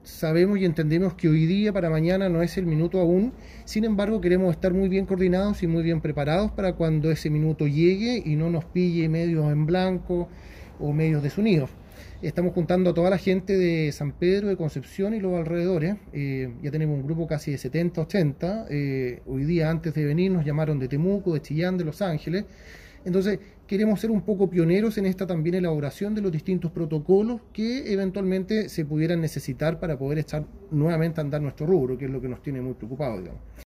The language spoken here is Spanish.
sabemos y entendemos que hoy día para mañana no es el minuto aún. Sin embargo, queremos estar muy bien coordinados y muy bien preparados para cuando ese minuto llegue y no nos pille medios en blanco o medios desunidos. Estamos juntando a toda la gente de San Pedro, de Concepción y los alrededores. Ya tenemos un grupo casi de 70, 80. Hoy día, antes de venir, nos llamaron de Temuco, de Chillán, de Los Ángeles. Entonces, queremos ser un poco pioneros en esta también elaboración de los distintos protocolos que eventualmente se pudieran necesitar para poder echar nuevamente a andar nuestro rubro, que es lo que nos tiene muy preocupados, digamos.